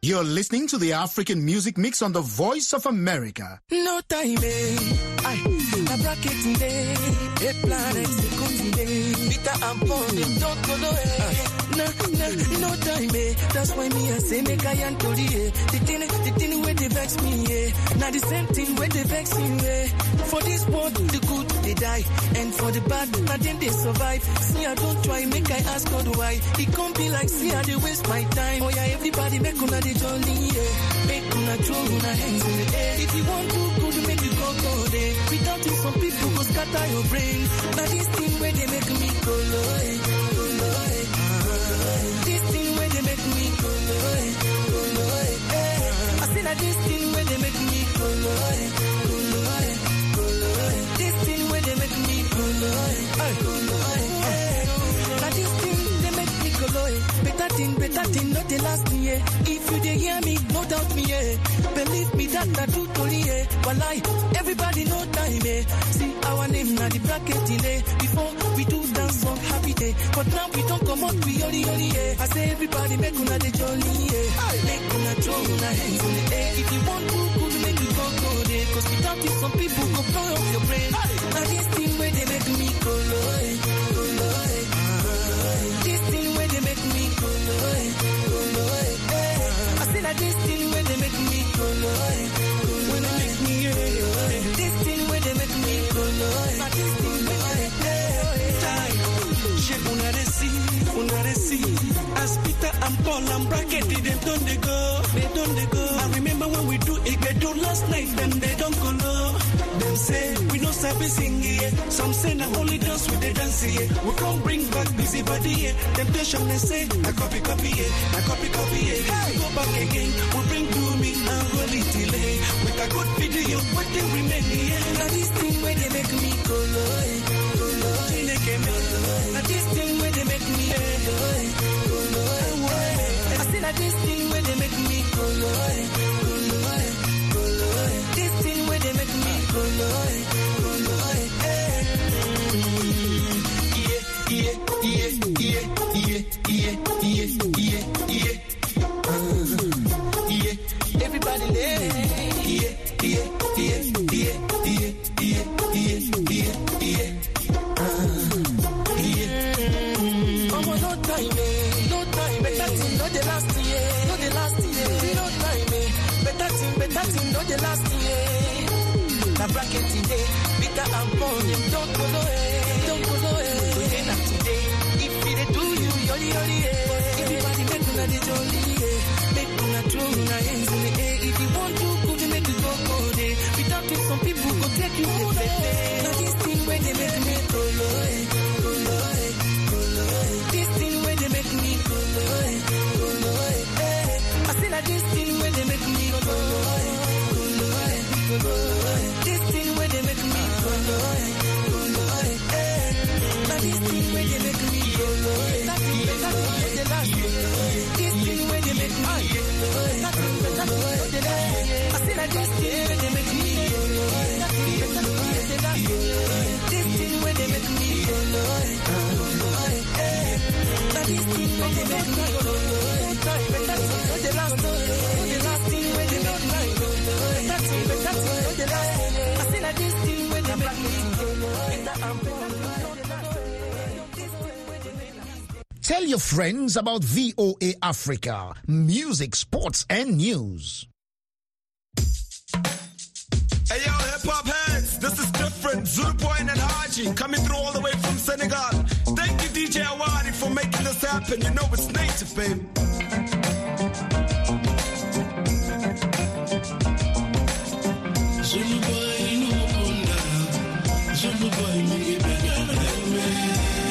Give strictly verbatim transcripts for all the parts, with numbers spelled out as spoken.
You're listening to the African Music Mix on the Voice of America. No time, eh? I, the bracket today, eight planets, the continent, Peter and Paul, don't go no, eh? No, no, no time, eh? That's why me I say make I and Tori, eh? The thing, the thing where they vex me, eh? Now the same thing where they vex me, eh? For this world, the good they die, and for the bad, now then they survive. See, I don't try, make I ask God why. It can't be like, see, I they waste my time. Oh yeah, everybody make una the jolly, yeah. Make una throw una hands in the air. If you want to, good, make you go go there. Without it, some people go scatter your brain. Now this thing where they make me go low, eh? Go low, eh? This thing where they make me go low, eh? Go low, eh? I say that this thing where they make me go low, eh? Go low, eh? Go low, eh? This thing where they make me go low, eh? Go low, eh? Now this thing they make me go low, eh? Better thing, better thing, not the last thing, yeah. If you dey hear me, no doubt me, yeah. Believe me that I do tori, yeah. But like everybody know time, yeah. See our name now the bracket delay. Before we do dance song happy day, but now we don't come out we yori yori, yeah. I say everybody make una the jolly, yeah. Make una throw una hands in the air. If you want to, good make you go go there. Cause without it, some people go blow up your brain. Now this thing where they make me go low, eh? Go low, eh? This thing where they make me go low, eh? Go low, eh? I say that this thing where they make me go low, eh? Go low, eh? Make me, eh? This thing where they make me go low, eh? This thing where they make me She una de see, una de see. As Peter and Paul and Bracket, they don't they go, they don't they go. I remember when we do it, they do last night, then they don't go low. Them say we no sabi sing here. Some say na only dance with the dance here. We can't bring back busy body here. Temptation they say I copy copy here, I copy copy here. We go back again, we bring to me and roll it delay. With a good video, what they remain here. Now this thing where they make me go low, go low, they came out. Now this thing where they make me go low, go low. I say that this thing where they make me go low, go low, go low. This thing where they make me go low, go low. Yeah, yeah, yeah, yeah, yeah, yeah, yeah, yeah, uh, yeah. Everybody there. Yeah, yeah, yeah, yeah, yeah, yeah, yeah, yeah, yeah. Uh, yeah. Oh, no time, eh? No time, better thing, not the last year, not the last year. No time, eh? Better thing, better thing, not the last year. The bracket today, Peter and Paul, don't go no way, don't go no way. Today, not today. If they do you, yori yori, eh? Everybody make una the jolly, eh? Make una throw una hands in the air. If you want to, could you make it go go there? Without it, some people go take you to the play. Now this thing where they make me go low, eh? Go low, eh? Go low, eh? This thing where they make me go low, eh? Go low, eh? I say that this thing where they make me go low, eh? Go low, eh? Go low, eh? This thing where they make me go low, eh? Go low, eh? Now this thing where they make me go low, eh? That thing, that thing, the last thing. This thing where they make me go low, eh? That thing, that thing, the last thing. I say that this thing where they make me go low, eh? That thing, that thing, the last thing. This thing where they make me go low, eh? Go low, eh? Now this thing where they make me go low, eh? That thing, that thing, the last thing. The last thing where they make me go low, eh? That thing, that thing, the last thing. I say that this thing where they make me go low, eh? That thing, that thing, the last thing. Tell your friends about V O A Africa, music, sports, and news. Hey yo, hip-hop heads, this is different. Zulu Boy and Haji coming through all the way from Senegal. Thank you, D J Awadi, for making this happen. You know it's native, baby. Zulu Boy, no wonder. Zulu Boy, make it better than me.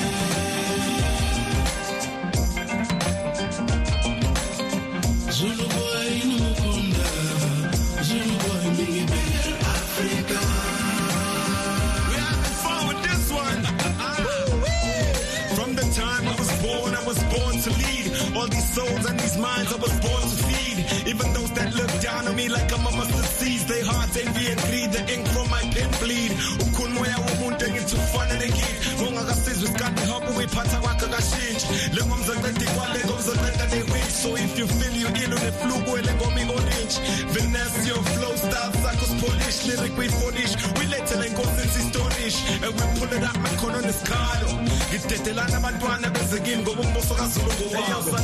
Zulu Boy, no wonder. Zulu Boy, make it better Africa. We're having fun with this one. From the time I was born, I was born to lead. All these souls and these minds I was born to feed. Even those that look down on me like I'm a mustard seeds, they heart envy and greed. The ink from my pen bleed. Ukunmoya wumuntu ngithufanelekile. Ungakasizwe isikhathi hopha uyiphatha kwakhe kashintshe. Lengomzaqedi kwale ngomzaqeda they wait. So if you feel you ill on the flu, lyric we foolish. We let it go since historisch. And we pull it up, my con on the scalo. Get the lana bandwana begin go one more for us. This is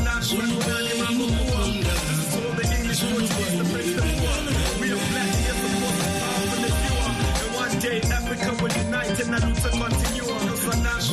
all the English words for the place of war. We are black here for the powerful as you are. And one day Africa will unite and that looks a continue. This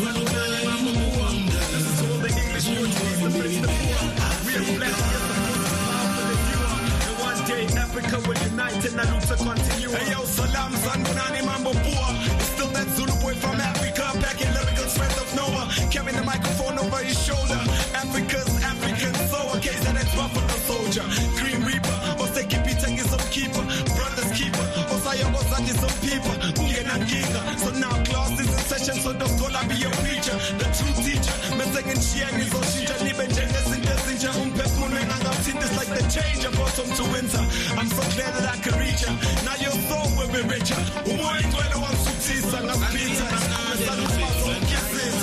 is all the English words for the place of war. We are black here for the powerful as you are. And one day Africa will unite and that looks a continue. Hey yo, salam, son, bunani, mambo, bua. It's still that Zulu boy from Africa, back in lyrical strength of Noah. Carrying the microphone over his shoulder. Africa's African, so okay, that it's Buffalo Soldier. Green Reaper, or say keep it is some keeper. Brothers keeper, or say your boss is some people. And giga. So now class is in session, so don't call I be your preacher. The true teacher, me singing shit is on shit. And even Jengas in the Zinja, um, pep moon, and I've seen this like the change of autumn to winter. I'm so glad that I can reach her. Now your soul will be richer. Who ain't when I want to see son of Peter? I'm a son of my kisses.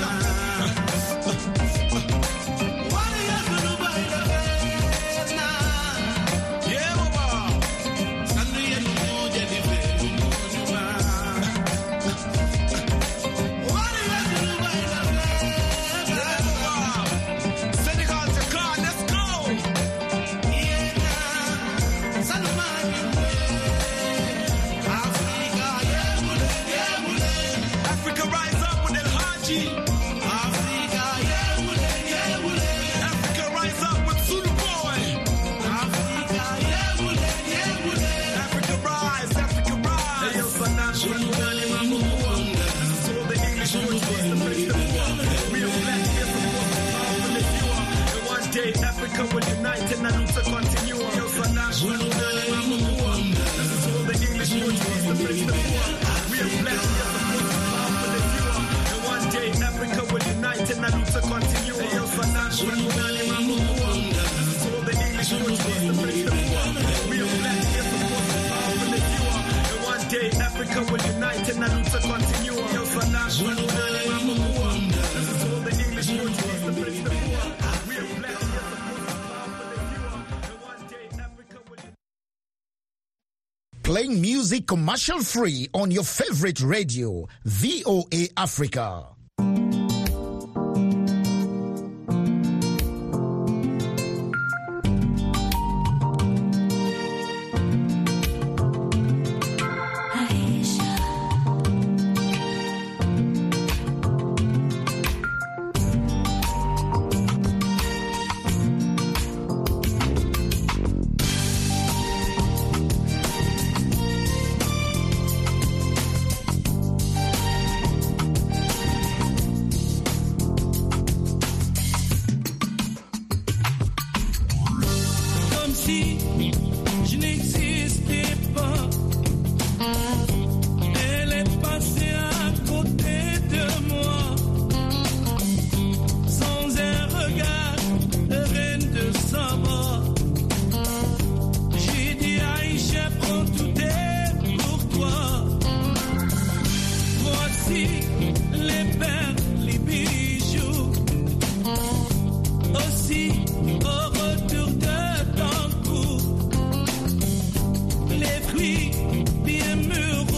Africa will unite and that looks a continue. This is all the English words for the place of war. We are black, we are supposed to powerful as you are. And one day Africa will unite and that looks a continue. This is all the English words for the place of war. We are black, we are supposed to powerful as you are. And one day Africa will unite and that looks a continue. This is all the English words for the place of war. We are black. Playing music commercial free on your favorite radio, V O A Africa. Bien mûr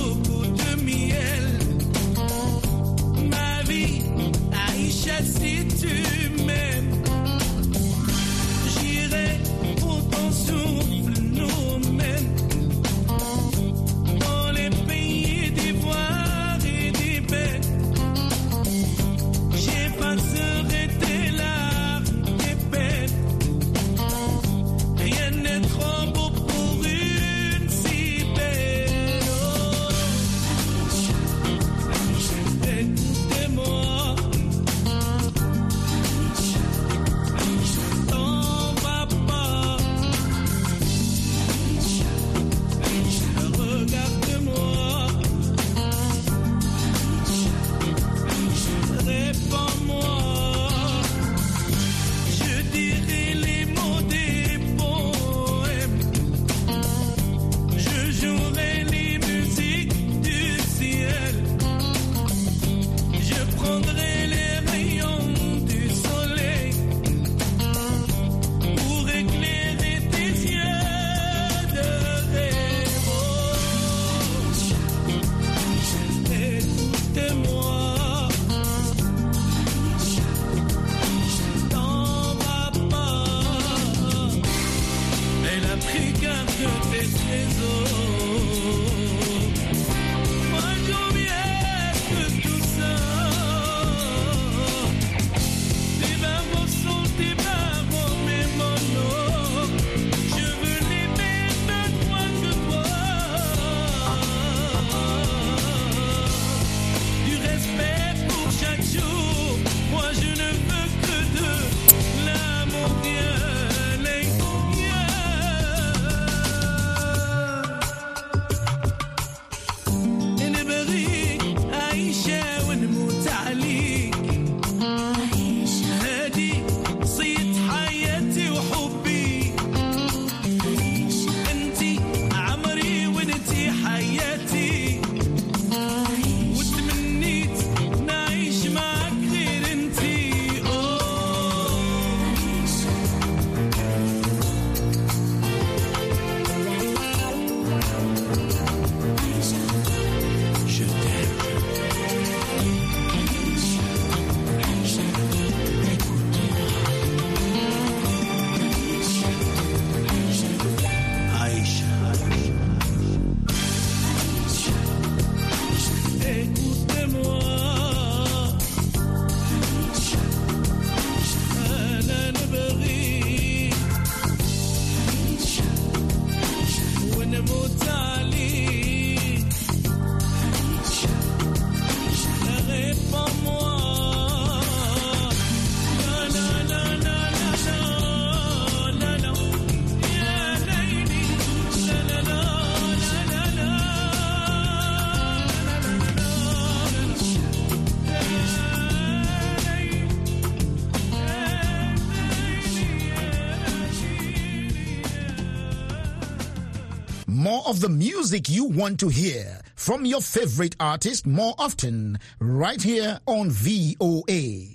More of the music you want to hear from your favorite artist more often, right here on V O A.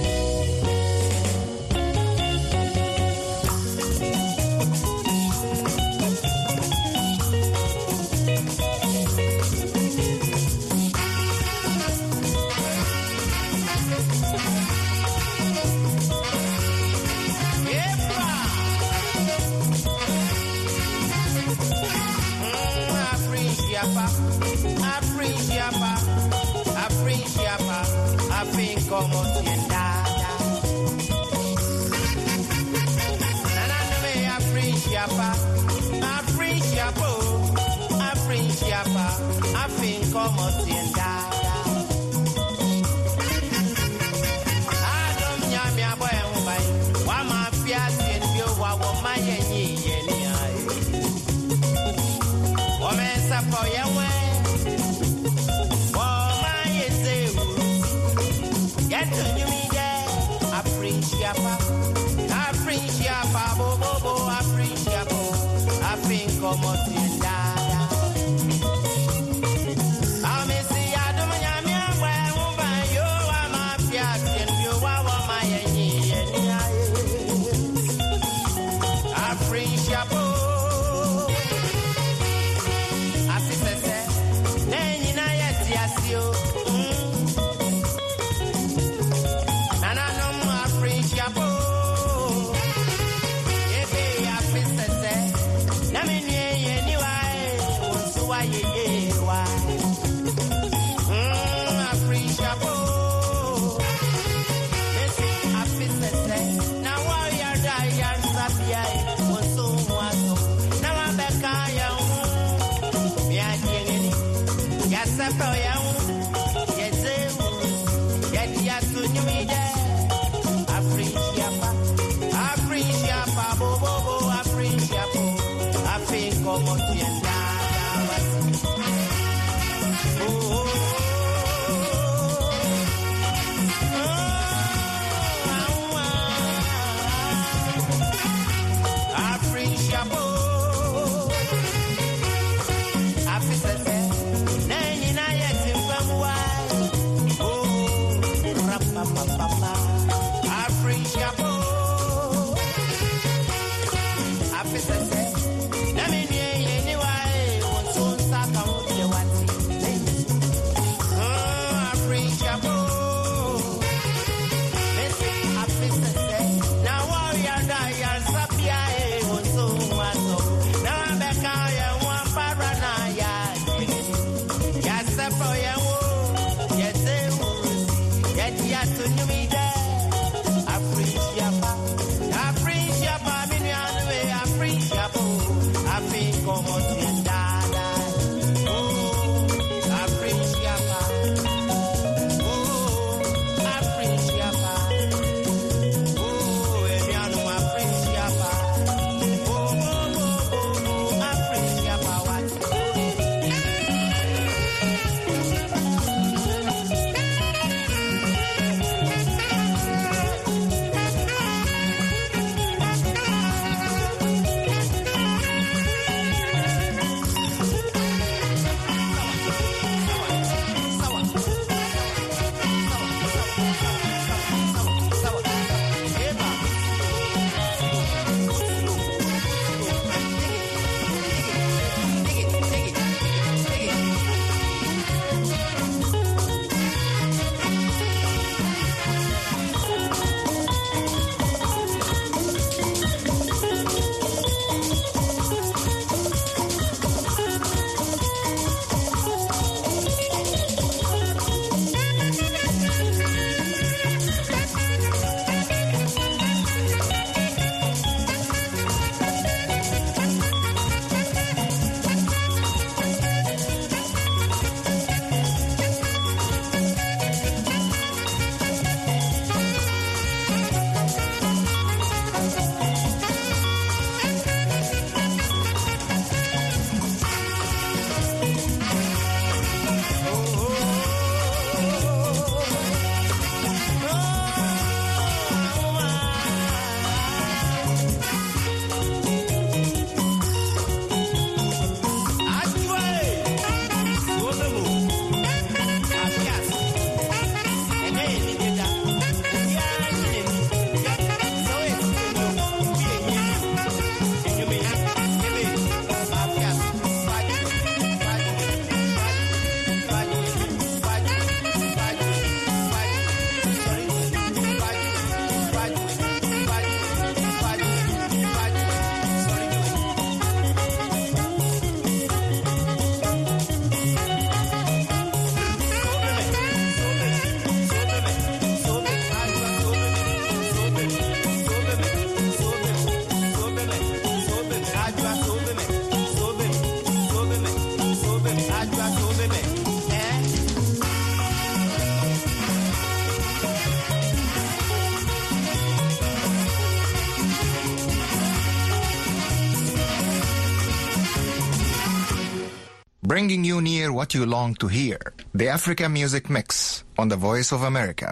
Como tiendada, nana no me apreciaba, apreciaba, apreciaba, a fin como tiendada. Adam ya me abuelo bay, wa ma fiasi ndio wa wa mayenyi yeni ai. O me sapo yewe. Appreciapa, bo bo bo, appreciapa, a fin como tiendada. A me si adum nyami amwe umba yo wa mafia tiendio wa wa mayenyi yeni aye. Appreciapa, asisese, nenyi na yeti asio. Nana no appreciapa. Como tiendada, oh, oh, oh, oh, appreciable, appreciable, nenyi na yeti mfamwa, oh, rapapapapa, appreciable, appreciable. Como tiendada, oh, apreciaba, oh, apreciaba, oh, Eliano apreciaba, oh, oh, oh, oh, apreciaba, what? bringing you near what you long to hear. The Africa Music Mix on the Voice of America.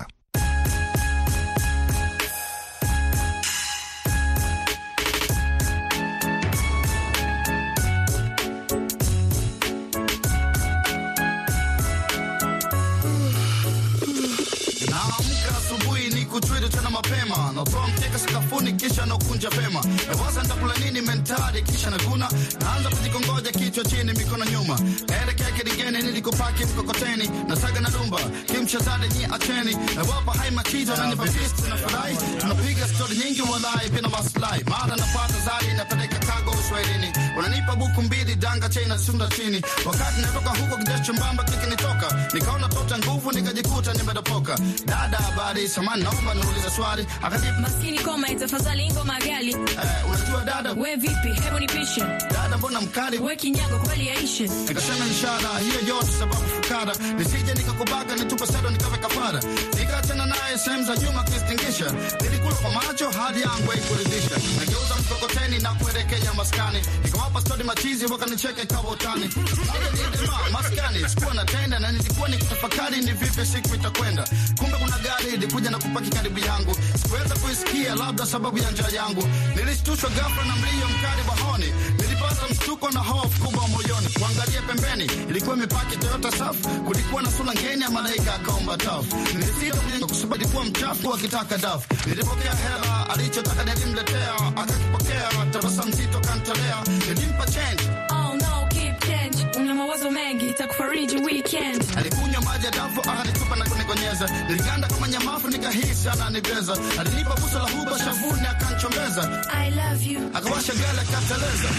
Mapema natoa mkeka sakafuni kisha nakunja pema nawaza nitakula nini mentali kisha naguna naanza kujikongoja kichwa chini mikono nyuma naelekea kidigeni nilikopaki mkokoteni nasaga na dumba kimchezade nyi acheni nawapa hai machizo na nipa fist na furahi tunapiga story nyingi walai bila maslahi mara napata zari napeleka kago uswahilini unanipa buku mbili danga chena sunda chini wakati natoka huko kijasho mbamba kiki nitoka nikaona tota nguvu nikajikuta nimedopoka dada habari samani naomba niuliza swali akajibu maskini koma itafadhali ngoma gali eh unajua dada we vipi hebu nipishe dada mbona mkali we kinyago kweli yaishe nikasema ishara hiyo yote sababu fukara nisije nikakubaka nitupa sado nikawe kafara nikaachana naye sehemu za nyuma kistingisha nilikula kwa macho hadi yangu haikuridhisha nageuza mkokoteni na kuelekea maskani nikawapa story machizi wakanicheke kama utani maskani sikuwa na tenda na nilikuwa nikitafakari ni vipi siku itakwenda kumbe kuna gari ilikuja na kupaki karibu yangu sikuweza kuisikia labda sababu ya njaa yangu nilishtushwa ghafla na mlio mkali bahoni nilipata mshtuko na hofu kubwa moyoni kuangalia pembeni ilikuwa imepaki Toyota safu kulikuwa na sura ngeni ya malaika akaomba tafu nilisita kujenga kusubiri ilikuwa mchafu akitaka dafu nilipokea hela alichotaka nilimletea akakipokea tabasamu zito kanitolea nilimpa change oh no keep change una mawazo mengi itakufariji weekend alikunywa maji ya dafu akanitupa na kunikonyeza niliganda kama nyamafu nikahisi ananibeza alinipa buso la huba shavuni akanchombeza I love you akawasha gala kateleza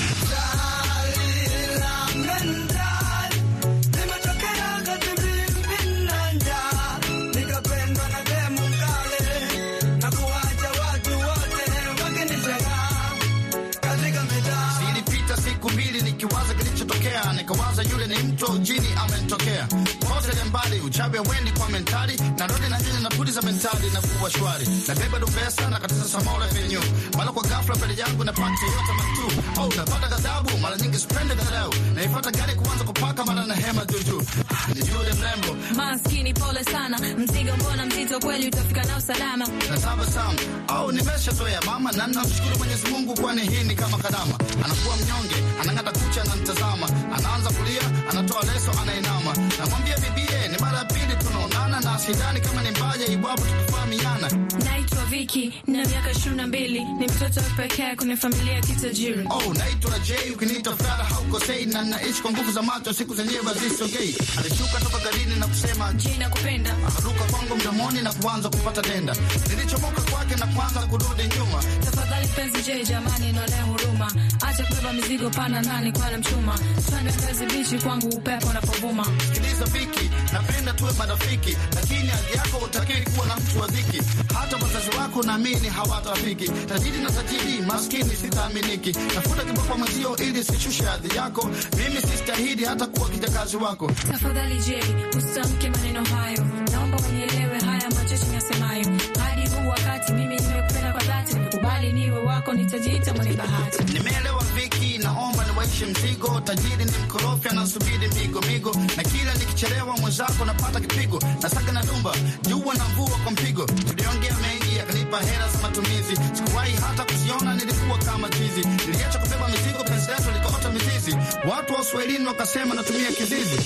nikawaza yule ni mtu jini amenitokea kote mbali uchabe wendi kwa mentali na rodi na jini na pudi za mentali na kuwa shwari na beba dubesa na katiza samola venyu mala kwa ghafla pele yangu na pakti yote matu oh napata ghadhabu mara nyingi spende dharau na ifata gari kuanza kupaka mara na hema juju ni yule mrembo maskini pole sana mzigo mbona mzito kweli utafika nao salama na tabasamu oh nimeshatoya mama na namshukuru Mwenyezi Mungu kwani hii ni kama kadama anakuwa mnyonge anangata kucha na mtazama anaanza kulia anatoa leso anainama namwambia bibie ni mara pili tunaonana na sidhani kama ni mbaya iwapo tukifahamiana naitwa Vicky na miaka ishirini na mbili ni mtoto pekee kwenye familia kitajiri oh naitwa Jay ukiniita Fara haukosei na naishi kwa nguvu za macho siku zenyewe bazisogei alishuka toka garini na kusema Jay nakupenda akaruka kwangu mdomoni na kuanza kupata tenda nilichomoka kwake na kuanza kurudi nyuma tafadhali penzi Jay jamani na leo huruma acha kubeba mizigo pana nani kwa mchuma twende kazi bichi kwangu upepo unapovuma sikiliza Vicky napenda tuwe marafiki lakini hali yako utakiri kuwa na mtu wa dhiki hata wazazi wako naamini hawatafiki tajiri na tajiri maskini sitaaminiki tafuta kiboko mwenzio ili sishushe hadhi yako mimi sistahili hata kuwa kijakazi wako tafadhali Jay usitamke maneno hayo naomba unielewe haya machache nasemayo hadi huu wakati mimi nimekupenda kwa dhati nikubali niwe wako nitajiita mwenye bahati nimeelewa Vicky naomba niwaishe mzigo tajiri ni mkorofi anasubiri migo migo na kila nikichelewa mwenzako napata kipigo nasaka na dumba jua na mvua kwa mpigo tuliongea mengi akanipa hela za matumizi sikuwahi hata kuziona nilikuwa kama chizi niliacha kubeba mizigo penzi letu likaota mizizi watu wa Swahilini wakasema natumia kizizi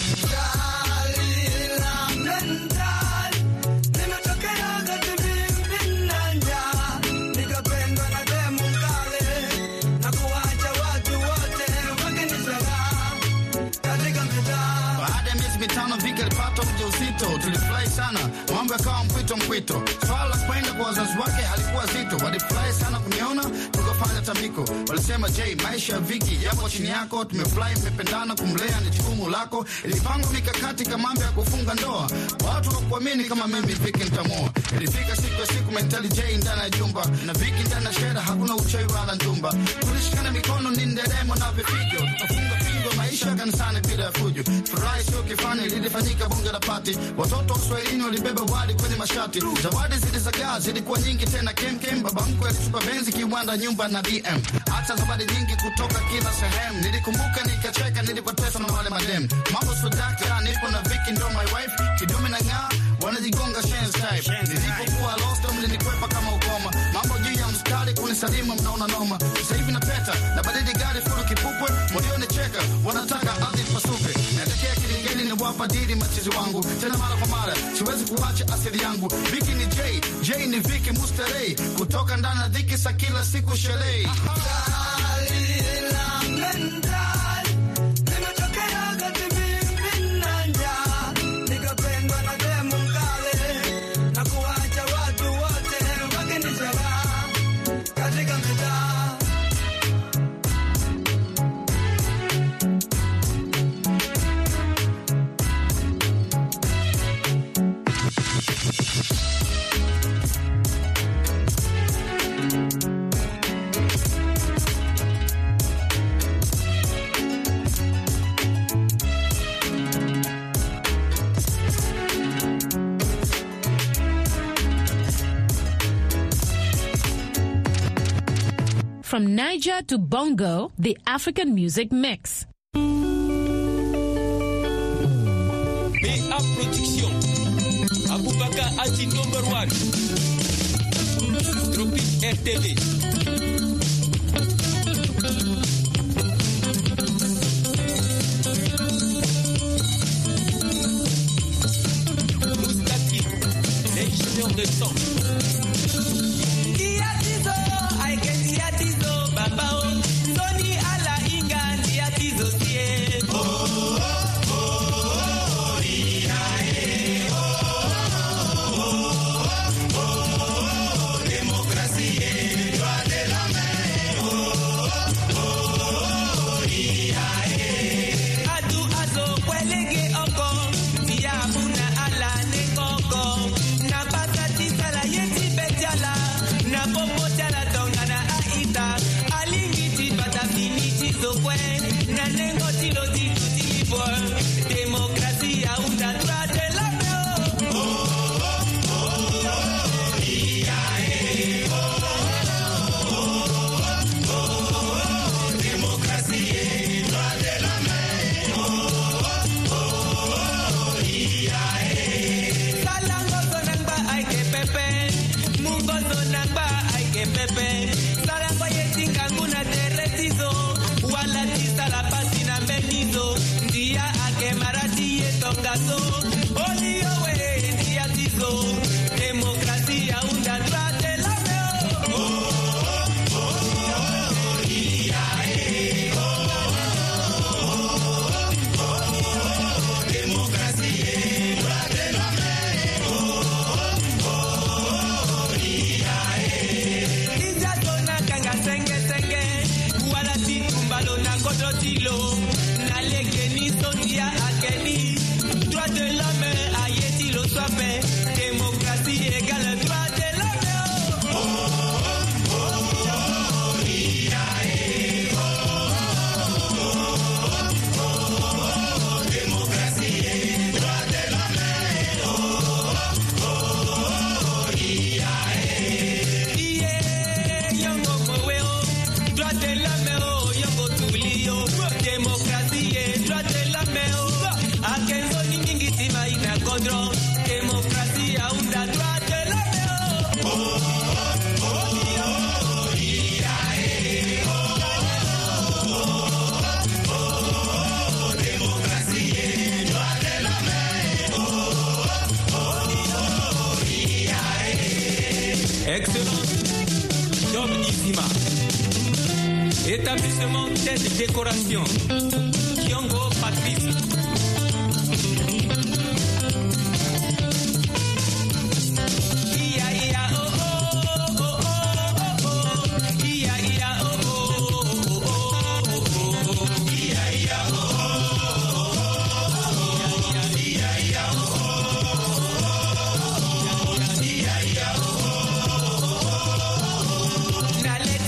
tulifurahi sana mambo yakawa mpwito mpwito swala la kwenda kwa wazazi wake halikuwa zito walifurahi sana kuniona tukafanya tambiko walisema Jay maisha ya Vicky yapo chini yako tumefurahi mmependana kumlea ni jukumu lako ilipangwa mikakati kama mambo ya kufunga ndoa watu hawakuamini kama mimi Vicky nitamoa ilifika siku ya siku mentali Jay ndani ya jumba na Vicky ndani ya shera hakuna uchawi wala ndumba tulishikana mikono ni nderemo na vipigo tukafunga pingo maisha kanisani bila bila ya fujo. Furahi sio kifani, lilifanyika bunge la pati. Watoto wa Swahilini walibeba wali kwenye mashati. Zawadi zilizagaa zilikuwa nyingi tena kem kem. Baba mkwe alitupa benzi kiwanda, nyumba na B M. Hata zawadi nyingi kutoka kila sehemu. Nilikumbuka nikacheka nilipoteza na wale madem. Mambo swadaka nipo na Vicky ndo my wife. Kidume na ng'aa wanajigonga shen's type. Nilipokuwa lost mlinikwepa kama ukoma. Mambo juu ya mstari kunisalimu mnaona noma. Sasa hivi napeta na badili gari furu kipupwe. Molione cheka wanataka ardhi pasuke. Natekea kilingeni ni wapa dili machizi wangu. Tena mara kwa mara siwezi kuacha asili yangu. Vicky ni J, J ni Vicky Musterei. Kutoka ndani na dhiki sa kila siku sherehe. From Niger to Bongo, the African music mix. B A Production. Abubakar Aji number one. Tropic R T V. Moustaki, l'ingénieur de son. Établissement tête décoration. Kiongo Patrice.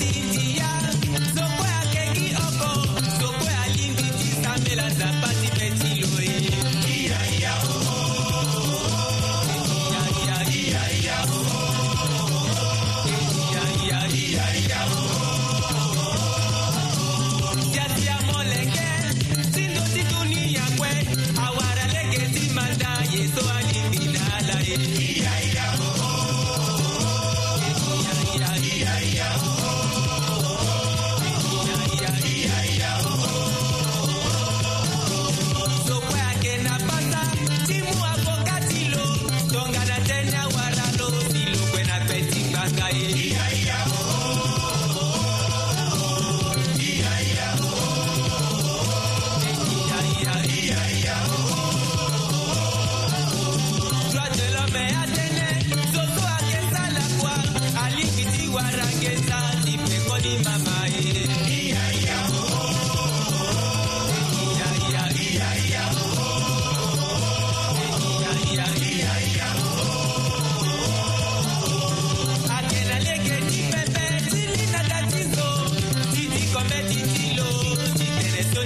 Party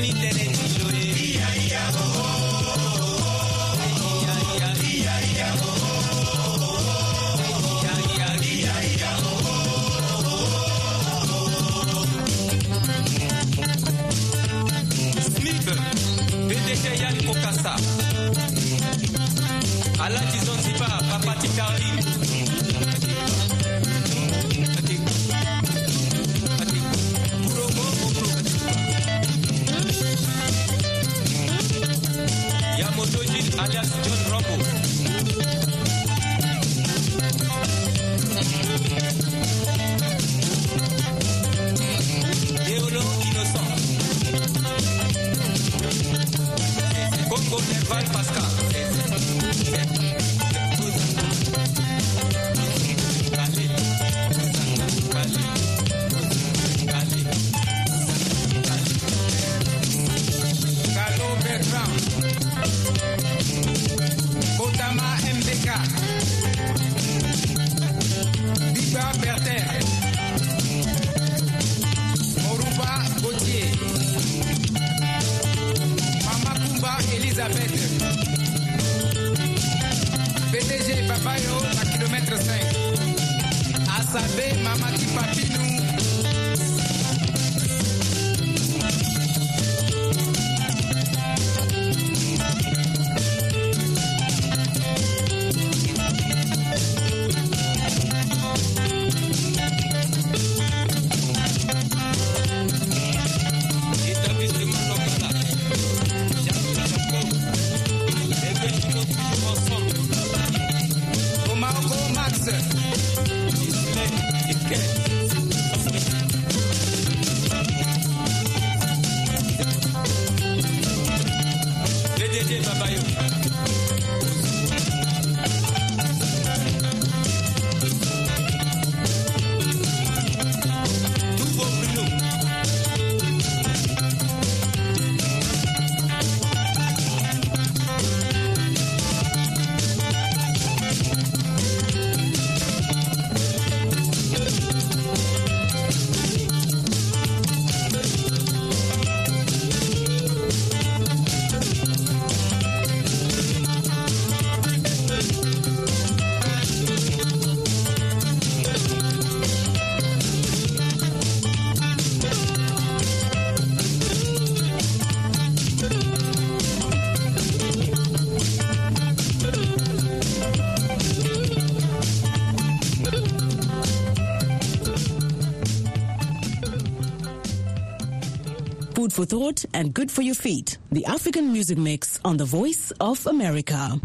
Food for thought and good for your feet. The African Music Mix on the Voice of America.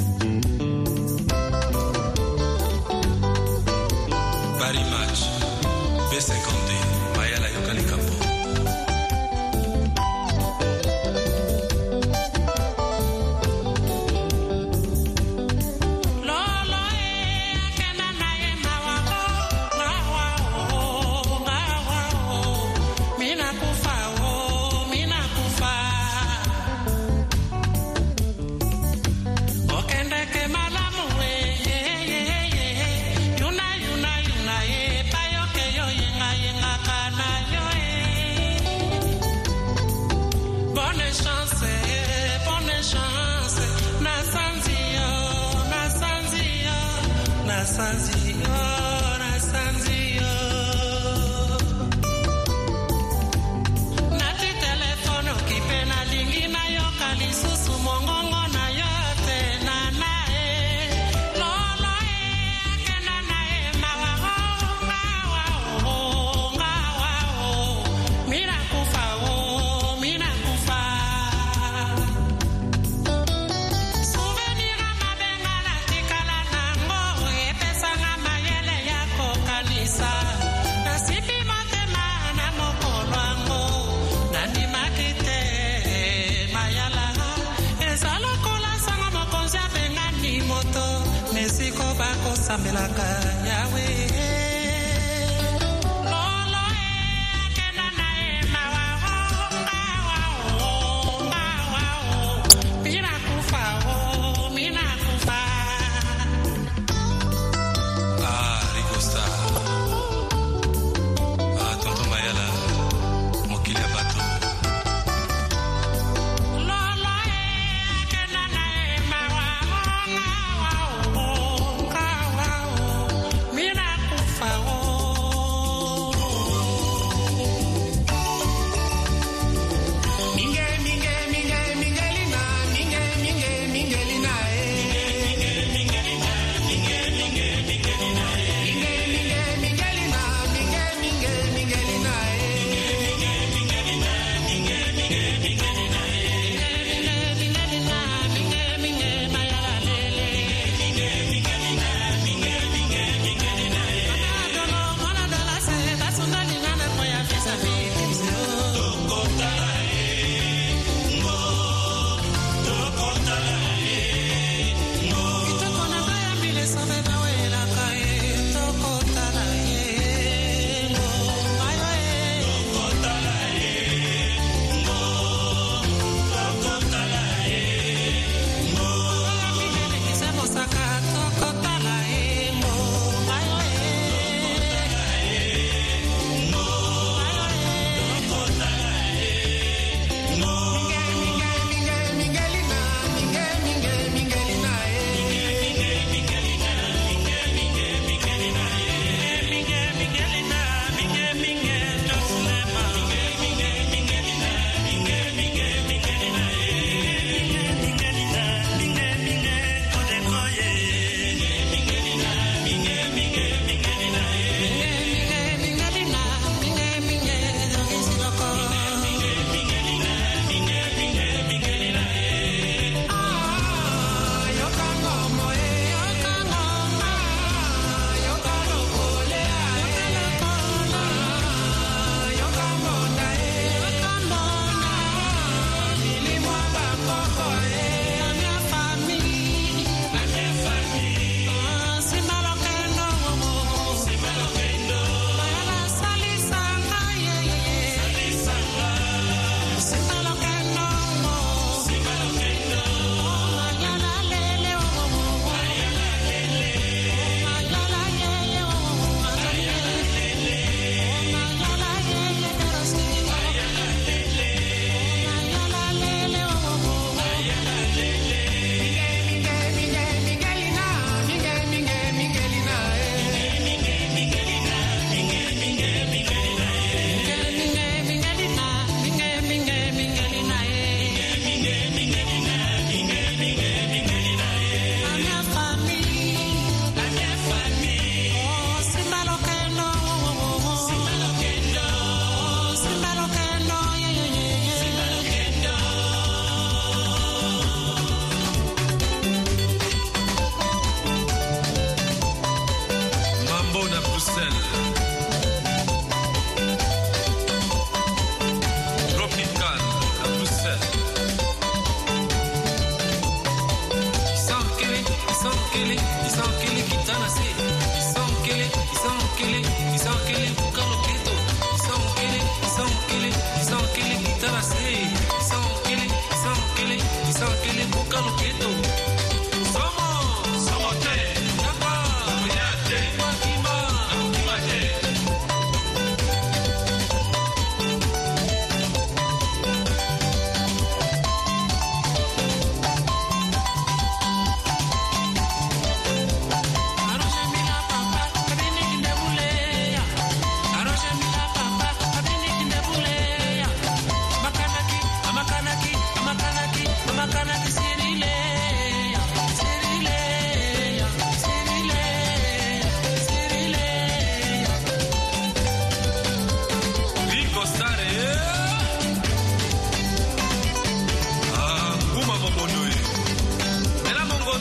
Very much. B cinquante, Mayala Yokali Kapo.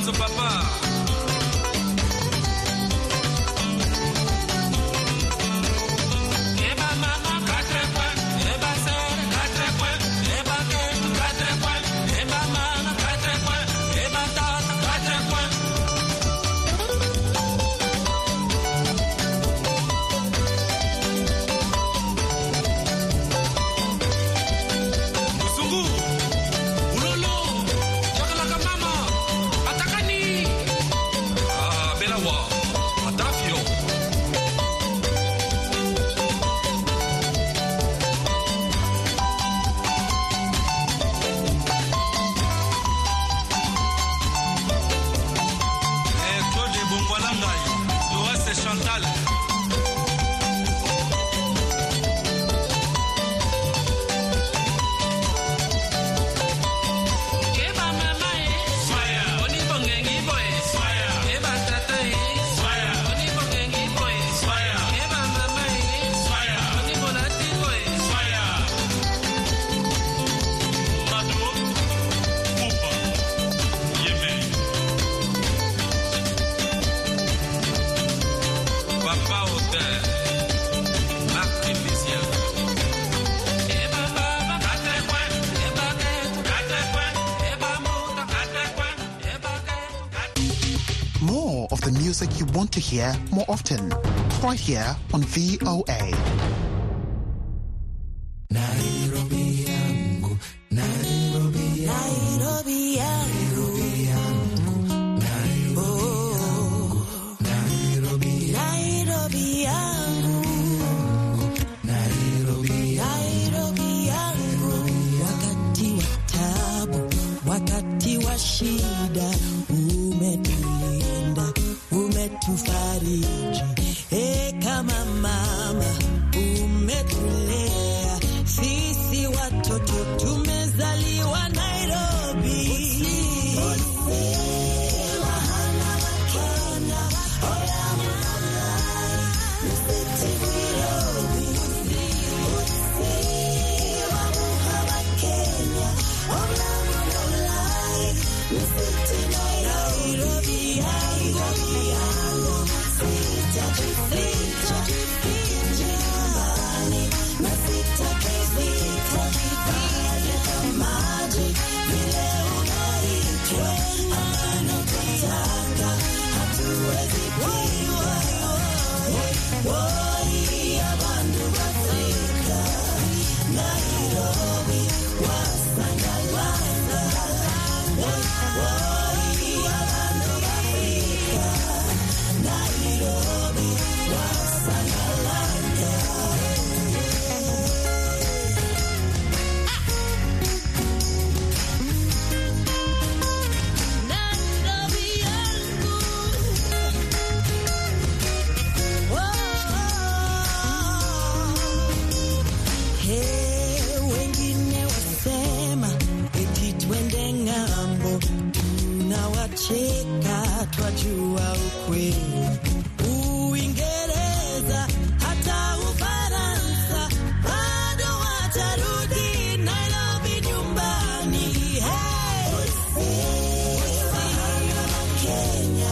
Lorenzo Papa. Of the music you want to hear more often, right here on V O A. Nairobi yangu, Nairobi yangu, Nairobi yangu, Nairobi, Nairobi yangu, Nairobi, Nairobi yangu. Wakati wa tabu, wakati wa shida, umetulinda, umetufariji, e kama mama umetulea sisi watoto tumezaliwa Nairobi. Cheka twajua ukweli, Uingereza hata Ufaransa bado watarudi Nairobi nyumbani. Hey, Kenya,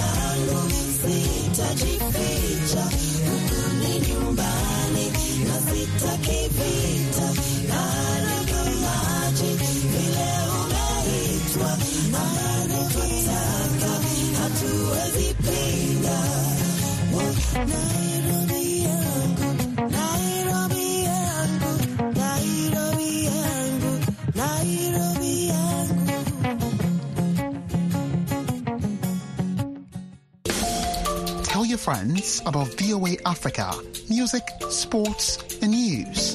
yangu, sitajificha, huku ni nyumbani na sitaki vita. Karibu maji vile unaitwa, anataka hatuwezi pinga. Nairobi yangu, Nairobi yangu, Nairobi yangu, Nairobi yangu. Tell your friends about V O A Africa, music, sports, and news.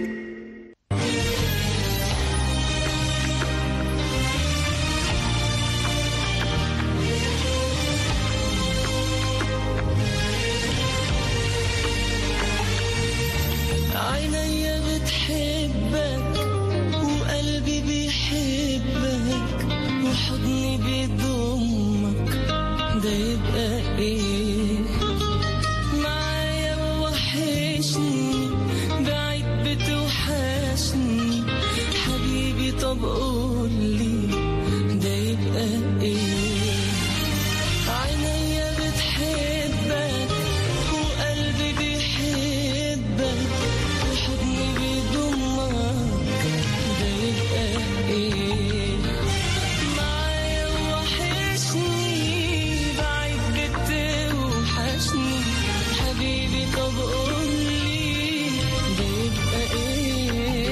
عيني بتحبك وقلبي بيحبك وحضني بيضمك، ده يبقى ايه؟ معايا وحشني، بعيد بتوحشني حبيبي، طب قولي ده يبقى ايه؟ عيني بتحبك وقلبي بيحبك وحضني بيضمك، ده يبقى ايه؟ معايا وحشني، بعيد بتوحشني حبيبي، طب قولي ده يبقى ايه؟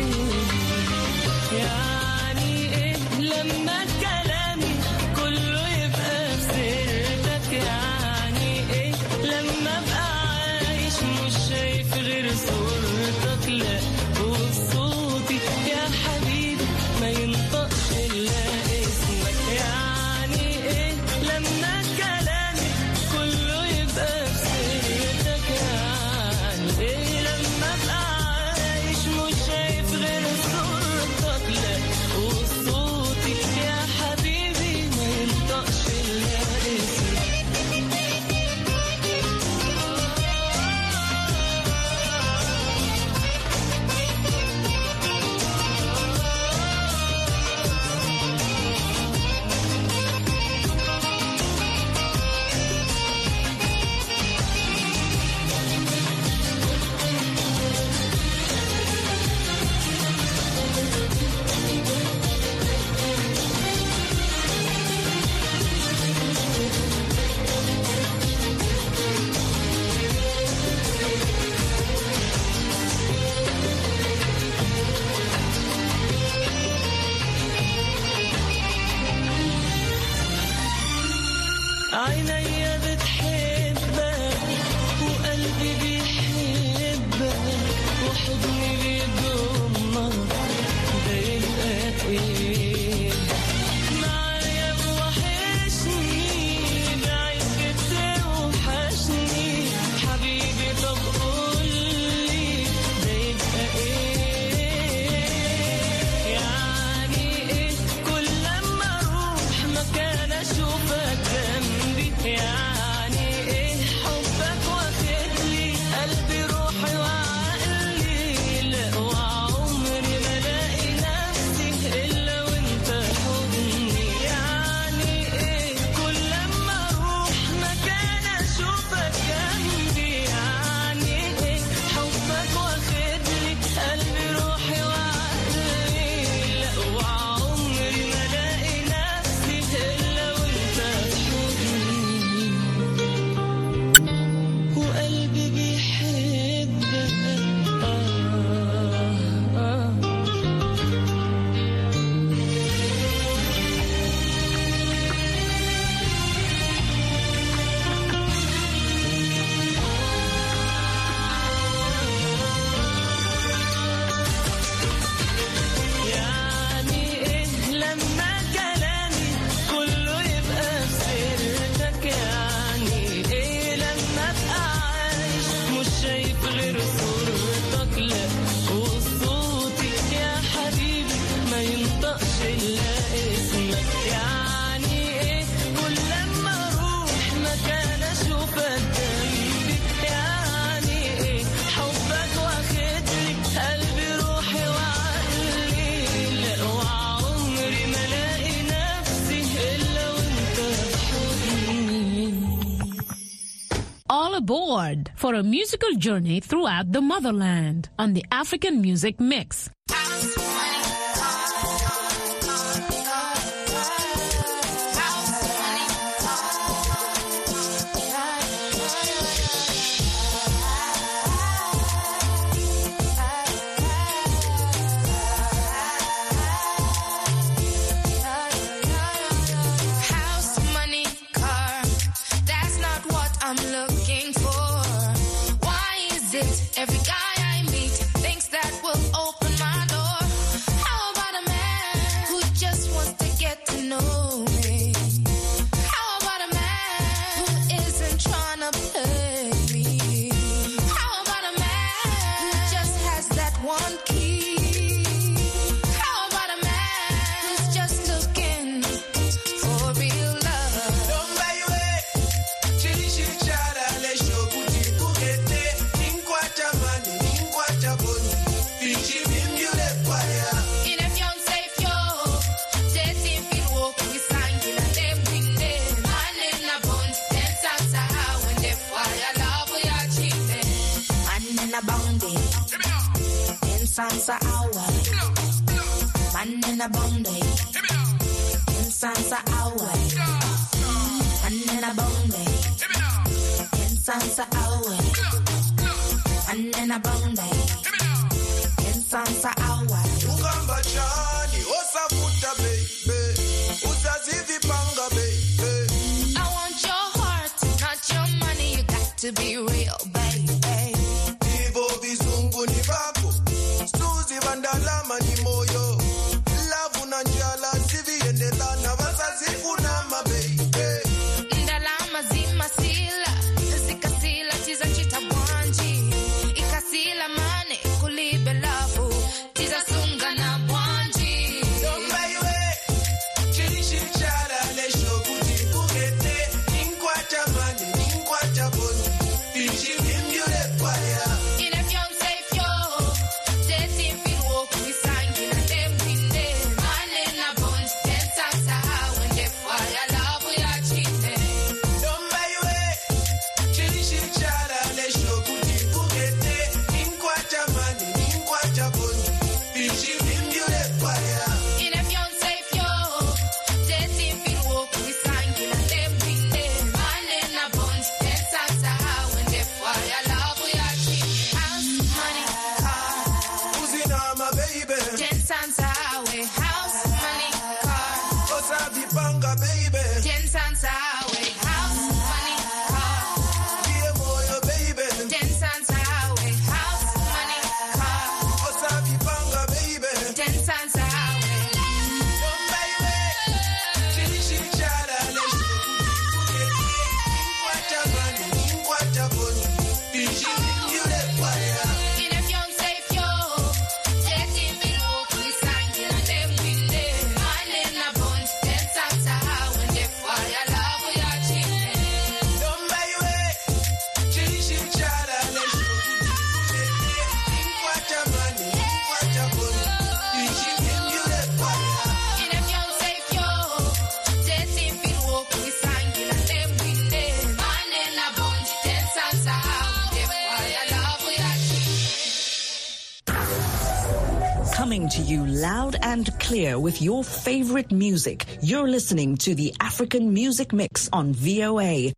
يعني ايه لما كلامي كله يبقى سيرتك؟ يعني ايه لما ابقى عايش مش شايف غير صورتك؟ لا وصوتي يا حبيبي ما ينطقش الا اسمك. يعني ايه لما كلامي كله يبقى سيرتك؟ يعني ايه لما ابقى عايش مش شايف غير صورتك؟ لا وصوتي يا حبيبي ما ينطقش الا اسمك. عيني بتحبك وقلبي بيحبك وحضني بيضمك، ده يبقى ايه؟ معايا وحشني، بعيد بتوحشني حبيبي، طب قولي ده يبقى ايه؟ يعني ايه كل لما اروح مكان اشوفك جنبي؟ يعني ايه حبك واخدلي قلبي روحي وعقلي؟ لا وعمري ما الاقي نفسي الا وانت حضني. يعني ايه كل لما اروح مكان اشوفك جنبي؟ يعني ايه حبك واخدلي قلبي روحي وعقلي؟ لا وعمري ما الاقي نفسي الا وانت حضني. aboard for a musical journey throughout the motherland on the African Music Mix. Every guy I meet thinks that will open my door. How about a man who just wants to get to know me? How about a man who isn't trying to play me? How about a man who just has that one key? How about a man who's just looking for real love? Don't buy away. Chili chili chara le shokuti kugete. Sansa hour, man in a Bombay. In Sansa hour, man in a Bombay. In Sansa hour, man in a Bombay. In Sansa hour. Ugamba chani, osafuta baby, usazivi panga baby. I want your heart, not your money. You got to be real, baby. Ivo bizungu ni vapo. Bandalama ni moyo Lavu na njala Sivi endela na wazazi Unama baby Ndalama zima sila Zikasila Tiza chita bwanji Ikasila mane Kulibe lavu Tiza sunga na bwanji Domba iwe Chirishi chara Lesho kuti kugete Ninkwata mani Ninkwata boni Ichi mimyule kwaya Coming to you loud and clear with your favorite music. You're listening to the African Music Mix on V O A.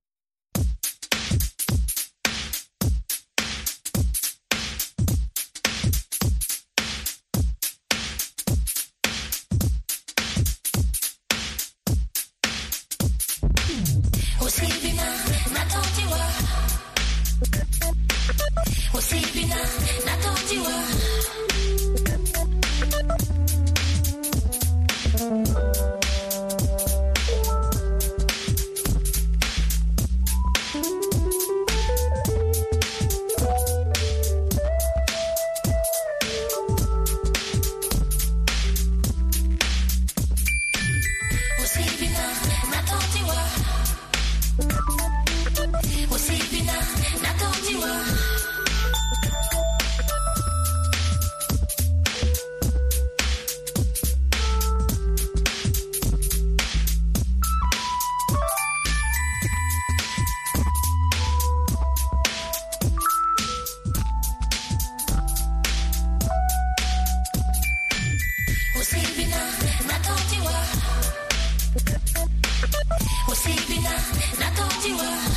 I thought you were